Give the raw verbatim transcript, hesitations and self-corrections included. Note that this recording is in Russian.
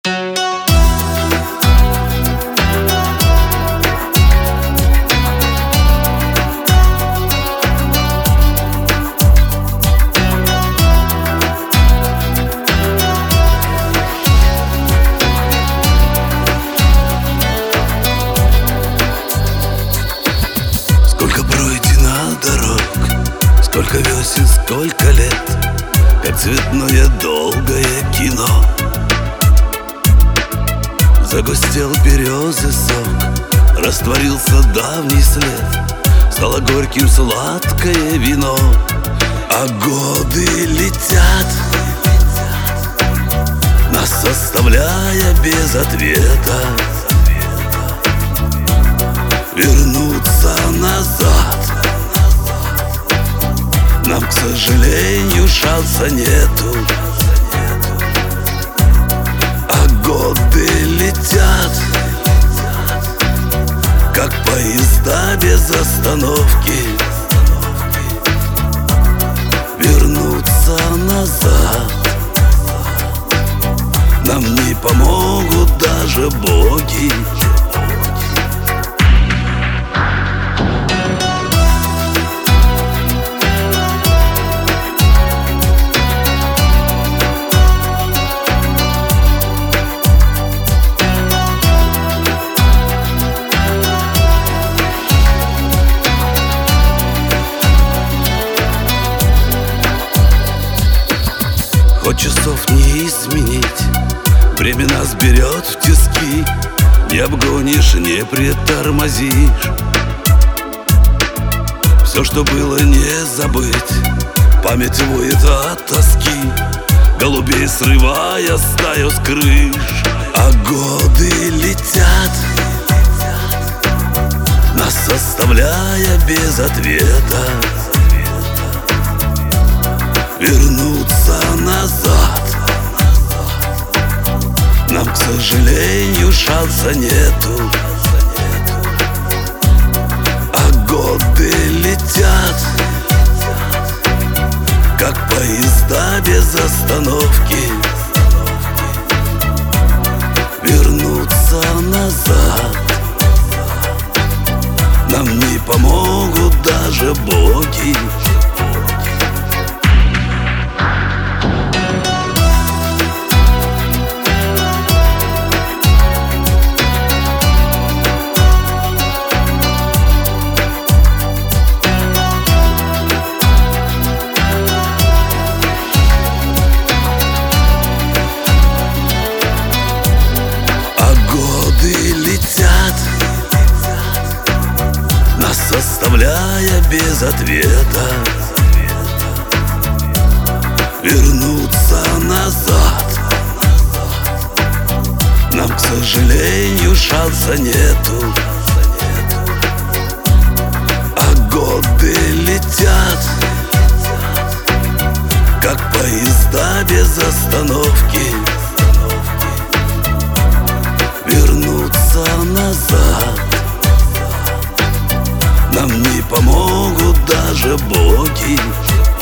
Сколько пройдено дорог, сколько весен, сколько лет, как цветное долгое кино. Загустел березы сок, растворился давний след, стало горьким сладкое вино. А годы летят, нас оставляя без ответа. Вернуться назад нам, к сожалению, шанса нету. А годы летят, как поезда без остановки. Вернуться назад нам не помогут даже боги. Хоть часов не изменить, время нас берет в тиски. Не обгонишь, не притормозишь. Все, что было, не забыть. Память воет от тоски, голубей срывая стаю с крыш. А годы летят, нас оставляя без ответа. Вернуться назад нам, к сожалению, шанса нету. А годы летят, как поезда без остановки. Вернуться назад нам не помогут даже боги. Нас оставляя без ответа. Вернуться назад нам, к сожалению, шанса нету. А годы летят, как поезда без остановки. Вернуться назад нам не помогут даже боги.